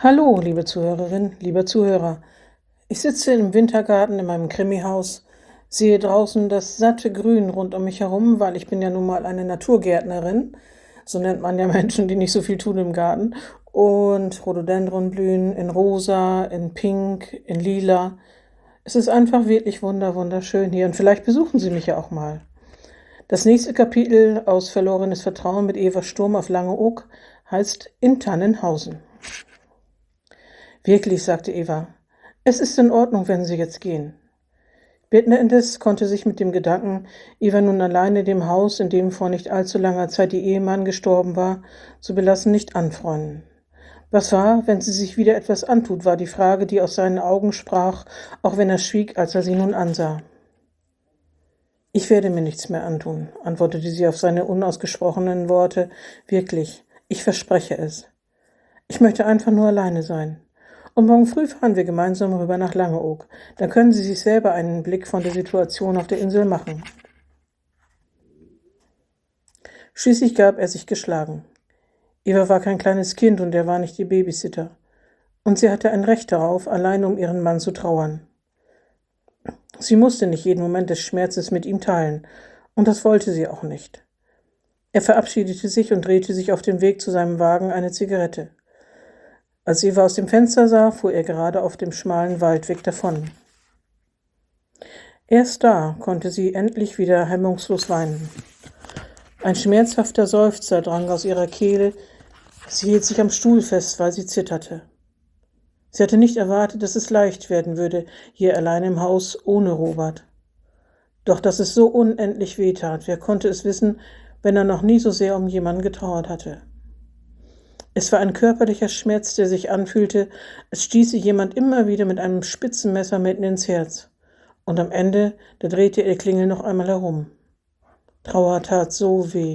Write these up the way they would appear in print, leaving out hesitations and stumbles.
Hallo, liebe Zuhörerin, lieber Zuhörer. Ich sitze im Wintergarten in meinem Krimihaus, sehe draußen das satte Grün rund um mich herum, weil ich bin ja nun mal eine Naturgärtnerin. So nennt man ja Menschen, die nicht so viel tun im Garten. Und Rhododendron blühen in rosa, in pink, in lila. Es ist einfach wirklich wunderschön hier und vielleicht besuchen Sie mich ja auch mal. Das nächste Kapitel aus Verlorenes Vertrauen mit Eva Sturm auf Langeoog heißt In Tannenhausen. Wirklich, sagte Eva, es ist in Ordnung, wenn Sie jetzt gehen. Birtner indes konnte sich mit dem Gedanken, Eva nun alleine dem Haus, in dem vor nicht allzu langer Zeit ihr Ehemann gestorben war, zu belassen, nicht anfreunden. Was war, wenn sie sich wieder etwas antut, war die Frage, die aus seinen Augen sprach, auch wenn er schwieg, als er sie nun ansah. Ich werde mir nichts mehr antun, antwortete sie auf seine unausgesprochenen Worte. Wirklich, ich verspreche es. Ich möchte einfach nur alleine sein. Und morgen früh fahren wir gemeinsam rüber nach Langeoog. Dann können Sie sich selber einen Blick von der Situation auf der Insel machen. Schließlich gab er sich geschlagen. Eva war kein kleines Kind und er war nicht ihr Babysitter. Und sie hatte ein Recht darauf, allein um ihren Mann zu trauern. Sie musste nicht jeden Moment des Schmerzes mit ihm teilen. Und das wollte sie auch nicht. Er verabschiedete sich und drehte sich auf dem Weg zu seinem Wagen eine Zigarette. Als Eva aus dem Fenster sah, fuhr er gerade auf dem schmalen Waldweg davon. Erst da konnte sie endlich wieder hemmungslos weinen. Ein schmerzhafter Seufzer drang aus ihrer Kehle. Sie hielt sich am Stuhl fest, weil sie zitterte. Sie hatte nicht erwartet, dass es leicht werden würde, hier allein im Haus ohne Robert. Doch dass es so unendlich wehtat, wer konnte es wissen, wenn er noch nie so sehr um jemanden getrauert hatte. Es war ein körperlicher Schmerz, der sich anfühlte, als stieße jemand immer wieder mit einem spitzen Messer mitten ins Herz. Und am Ende, da drehte er die Klingel noch einmal herum. Trauer tat so weh.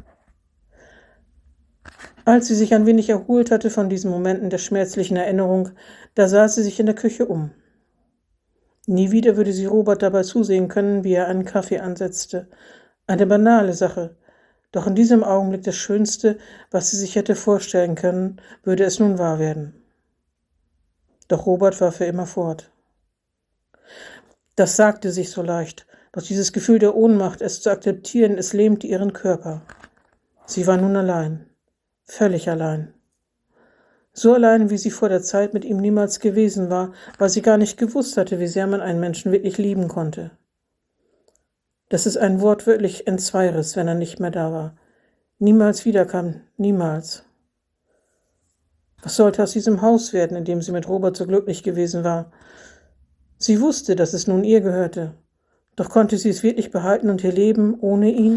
Als sie sich ein wenig erholt hatte von diesen Momenten der schmerzlichen Erinnerung, da sah sie sich in der Küche um. Nie wieder würde sie Robert dabei zusehen können, wie er einen Kaffee ansetzte. Eine banale Sache. Doch in diesem Augenblick das Schönste, was sie sich hätte vorstellen können, würde es nun wahr werden. Doch Robert war für immer fort. Das sagte sich so leicht, doch dieses Gefühl der Ohnmacht, es zu akzeptieren, es lähmte ihren Körper. Sie war nun allein, völlig allein. So allein, wie sie vor der Zeit mit ihm niemals gewesen war, weil sie gar nicht gewusst hatte, wie sehr man einen Menschen wirklich lieben konnte. Dass es einen wortwörtlich entzweiriss, wenn er nicht mehr da war. Niemals wiederkam, niemals. Was sollte aus diesem Haus werden, in dem sie mit Robert so glücklich gewesen war? Sie wusste, dass es nun ihr gehörte. Doch konnte sie es wirklich behalten und ihr Leben ohne ihn?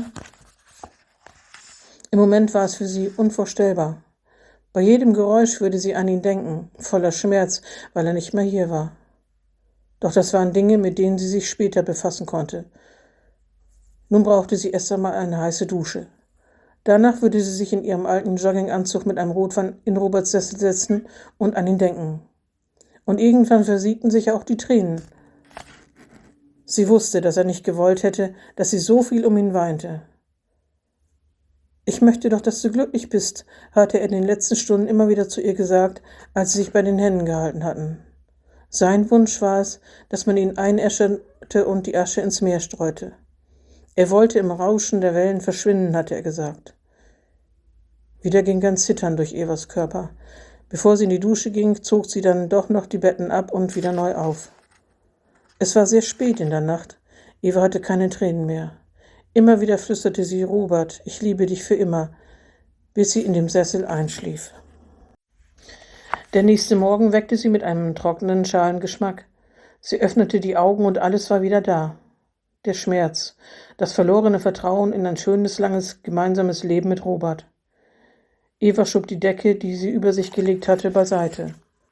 Im Moment war es für sie unvorstellbar. Bei jedem Geräusch würde sie an ihn denken, voller Schmerz, weil er nicht mehr hier war. Doch das waren Dinge, mit denen sie sich später befassen konnte. Nun brauchte sie erst einmal eine heiße Dusche. Danach würde sie sich in ihrem alten Jogginganzug mit einem Rotwein in Roberts Sessel setzen und an ihn denken. Und irgendwann versiegten sich auch die Tränen. Sie wusste, dass er nicht gewollt hätte, dass sie so viel um ihn weinte. »Ich möchte doch, dass du glücklich bist«, hatte er in den letzten Stunden immer wieder zu ihr gesagt, als sie sich bei den Händen gehalten hatten. Sein Wunsch war es, dass man ihn einäscherte und die Asche ins Meer streute. Er wollte im Rauschen der Wellen verschwinden, hatte er gesagt. Wieder ging ein Zittern durch Evas Körper. Bevor sie in die Dusche ging, zog sie dann doch noch die Betten ab und wieder neu auf. Es war sehr spät in der Nacht. Eva hatte keine Tränen mehr. Immer wieder flüsterte sie, Robert, ich liebe dich für immer, bis sie in dem Sessel einschlief. Der nächste Morgen weckte sie mit einem trockenen, schalen Geschmack. Sie öffnete die Augen und alles war wieder da. Der Schmerz, das verlorene Vertrauen in ein schönes, langes, gemeinsames Leben mit Robert. Eva schob die Decke, die sie über sich gelegt hatte, beiseite.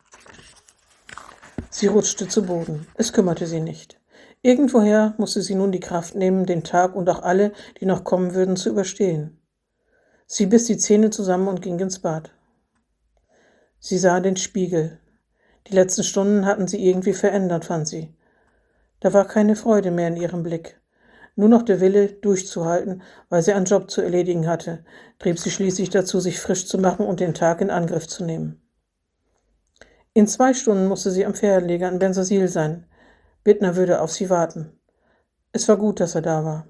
Sie rutschte zu Boden. Es kümmerte sie nicht. Irgendwoher musste sie nun die Kraft nehmen, den Tag und auch alle, die noch kommen würden, zu überstehen. Sie biss die Zähne zusammen und ging ins Bad. Sie sah den Spiegel. Die letzten Stunden hatten sie irgendwie verändert, fand sie. Da war keine Freude mehr in ihrem Blick. Nur noch der Wille, durchzuhalten, weil sie einen Job zu erledigen hatte, trieb sie schließlich dazu, sich frisch zu machen und den Tag in Angriff zu nehmen. In 2 Stunden musste sie am Fährleger in Bensersiel sein. Bittner würde auf sie warten. Es war gut, dass er da war.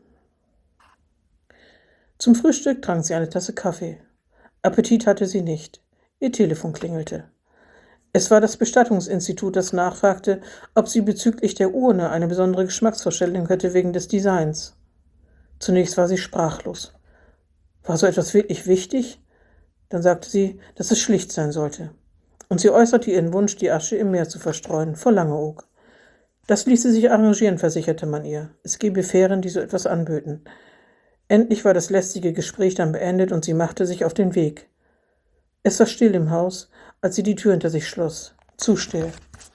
Zum Frühstück trank sie eine Tasse Kaffee. Appetit hatte sie nicht. Ihr Telefon klingelte. Es war das Bestattungsinstitut, das nachfragte, ob sie bezüglich der Urne eine besondere Geschmacksvorstellung hätte wegen des Designs. Zunächst war sie sprachlos. War so etwas wirklich wichtig? Dann sagte sie, dass es schlicht sein sollte. Und sie äußerte ihren Wunsch, die Asche im Meer zu verstreuen, vor Langeoog. Das ließe sich arrangieren, versicherte man ihr. Es gebe Fähren, die so etwas anböten. Endlich war das lästige Gespräch dann beendet und sie machte sich auf den Weg. Es war still im Haus, als sie die Tür hinter sich schloss. Zu still.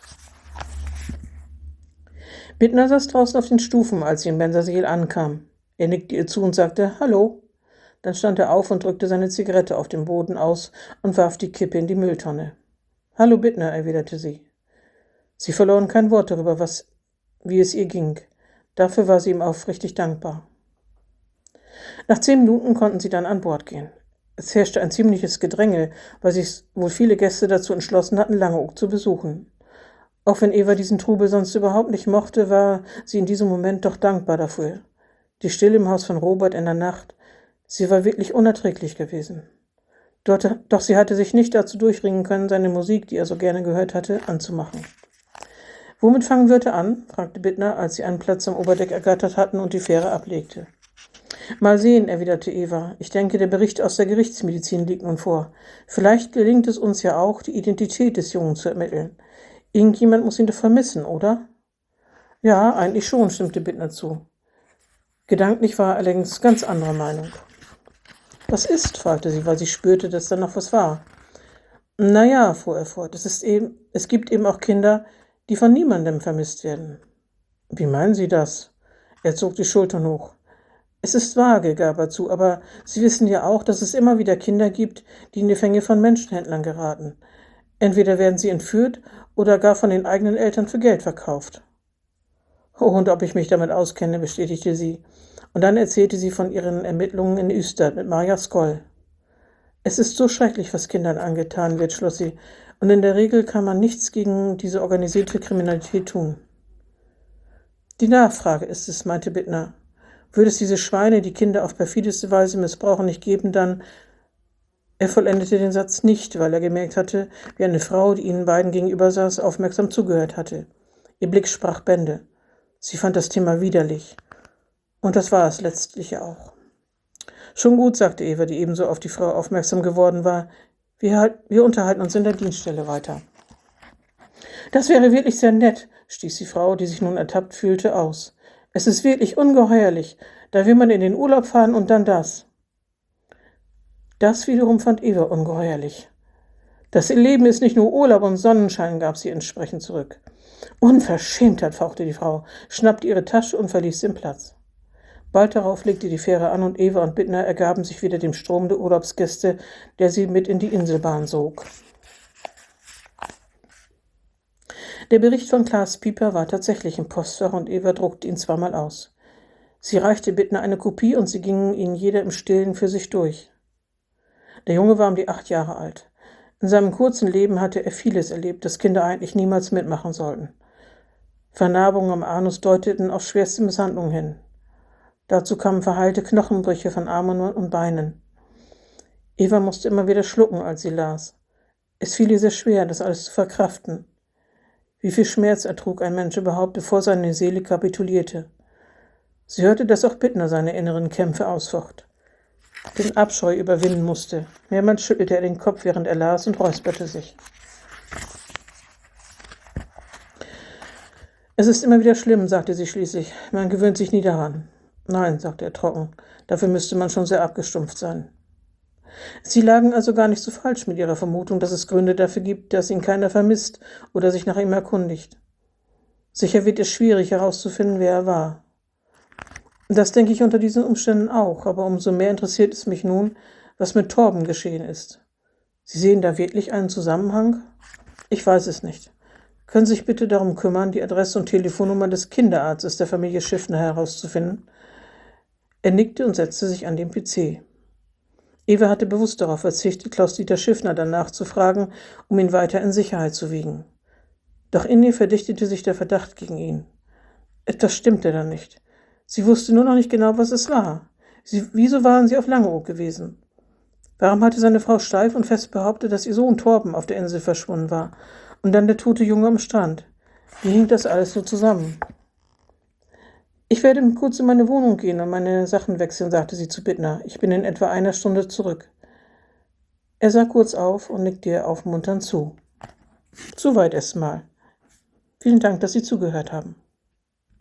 Bittner saß draußen auf den Stufen, als sie in Bensersiel ankam. Er nickte ihr zu und sagte »Hallo«. Dann stand er auf und drückte seine Zigarette auf dem Boden aus und warf die Kippe in die Mülltonne. »Hallo Bittner«, erwiderte sie. Sie verloren kein Wort darüber, wie es ihr ging. Dafür war sie ihm aufrichtig dankbar. Nach 10 Minuten konnten sie dann an Bord gehen. Es herrschte ein ziemliches Gedränge, weil sich wohl viele Gäste dazu entschlossen hatten, Langeoog zu besuchen. Auch wenn Eva diesen Trubel sonst überhaupt nicht mochte, war sie in diesem Moment doch dankbar dafür. Die Stille im Haus von Robert in der Nacht, sie war wirklich unerträglich gewesen. Doch sie hatte sich nicht dazu durchringen können, seine Musik, die er so gerne gehört hatte, anzumachen. »Womit fangen wir heute an?« fragte Bittner, als sie einen Platz am Oberdeck ergattert hatten und die Fähre ablegte. »Mal sehen«, erwiderte Eva. »Ich denke, der Bericht aus der Gerichtsmedizin liegt nun vor. Vielleicht gelingt es uns ja auch, die Identität des Jungen zu ermitteln. Irgendjemand muss ihn doch vermissen, oder?« »Ja, eigentlich schon«, stimmte Bittner zu. Gedanklich war er allerdings ganz anderer Meinung. »Was ist?«, fragte sie, weil sie spürte, dass da noch was war. »Na ja«, fuhr er fort, es gibt eben auch Kinder, die von niemandem vermisst werden.« »Wie meinen Sie das?« Er zog die Schultern hoch. »Es ist vage«, gab er zu, »aber Sie wissen ja auch, dass es immer wieder Kinder gibt, die in die Fänge von Menschenhändlern geraten. Entweder werden sie entführt oder gar von den eigenen Eltern für Geld verkauft.« »Oh, und ob ich mich damit auskenne«, bestätigte sie. Und dann erzählte sie von ihren Ermittlungen in Ystad mit Maja Skoll. »Es ist so schrecklich, was Kindern angetan wird«, schloss sie, »und in der Regel kann man nichts gegen diese organisierte Kriminalität tun.« »Die Nachfrage ist es«, meinte Bittner. »Würde es diese Schweine, die Kinder auf perfideste Weise missbrauchen, nicht geben, dann...« Er vollendete den Satz nicht, weil er gemerkt hatte, wie eine Frau, die ihnen beiden gegenüber saß, aufmerksam zugehört hatte. Ihr Blick sprach Bände. Sie fand das Thema widerlich. Und das war es letztlich auch. »Schon gut«, sagte Eva, die ebenso auf die Frau aufmerksam geworden war. Wir unterhalten uns in der Dienststelle weiter.« »Das wäre wirklich sehr nett«, stieß die Frau, die sich nun ertappt fühlte, aus. »Es ist wirklich ungeheuerlich. Da will man in den Urlaub fahren und dann das.« Das wiederum fand Eva ungeheuerlich. »Das Leben ist nicht nur Urlaub und Sonnenschein«, gab sie entsprechend zurück. »Unverschämtheit«, fauchte die Frau, schnappte ihre Tasche und verließ den Platz. Bald darauf legte die Fähre an und Eva und Bittner ergaben sich wieder dem Strom der Urlaubsgäste, der sie mit in die Inselbahn sog. Der Bericht von Klaas Pieper war tatsächlich im Postfach und Eva druckte ihn zweimal aus. Sie reichte Bittner eine Kopie und sie gingen ihn jeder im Stillen für sich durch. Der Junge war um die 8 Jahre alt. In seinem kurzen Leben hatte er vieles erlebt, das Kinder eigentlich niemals mitmachen sollten. Vernarbungen am Anus deuteten auf schwerste Misshandlungen hin. Dazu kamen verheilte Knochenbrüche von Armen und Beinen. Eva musste immer wieder schlucken, als sie las. Es fiel ihr sehr schwer, das alles zu verkraften. Wie viel Schmerz ertrug ein Mensch überhaupt, bevor seine Seele kapitulierte? Sie hörte, dass auch Bittner seine inneren Kämpfe ausfocht, den Abscheu überwinden musste. Mehrmals schüttelte er den Kopf, während er las, und räusperte sich. »Es ist immer wieder schlimm«, sagte sie schließlich. »Man gewöhnt sich nie daran.« »Nein«, sagte er trocken. »Dafür müsste man schon sehr abgestumpft sein.« Sie lagen also gar nicht so falsch mit ihrer Vermutung, dass es Gründe dafür gibt, dass ihn keiner vermisst oder sich nach ihm erkundigt. Sicher wird es schwierig herauszufinden, wer er war. Das denke ich unter diesen Umständen auch, aber umso mehr interessiert es mich nun, was mit Torben geschehen ist. Sie sehen da wirklich einen Zusammenhang? Ich weiß es nicht. Können Sie sich bitte darum kümmern, die Adresse und Telefonnummer des Kinderarztes der Familie Schiffner herauszufinden? Er nickte und setzte sich an den PC. Eva hatte bewusst darauf verzichtet, Klaus-Dieter Schiffner danach zu fragen, um ihn weiter in Sicherheit zu wiegen. Doch in ihr verdichtete sich der Verdacht gegen ihn. Etwas stimmte da nicht. Sie wusste nur noch nicht genau, was es war. Wieso waren sie auf Langeoog gewesen? Warum hatte seine Frau steif und fest behauptet, dass ihr Sohn Torben auf der Insel verschwunden war und dann der tote Junge am Strand? Wie hing das alles so zusammen? Ich werde kurz in meine Wohnung gehen und meine Sachen wechseln, sagte sie zu Bittner. Ich bin in etwa einer Stunde zurück. Er sah kurz auf und nickte ihr aufmunternd zu. Soweit erstmal. Vielen Dank, dass Sie zugehört haben.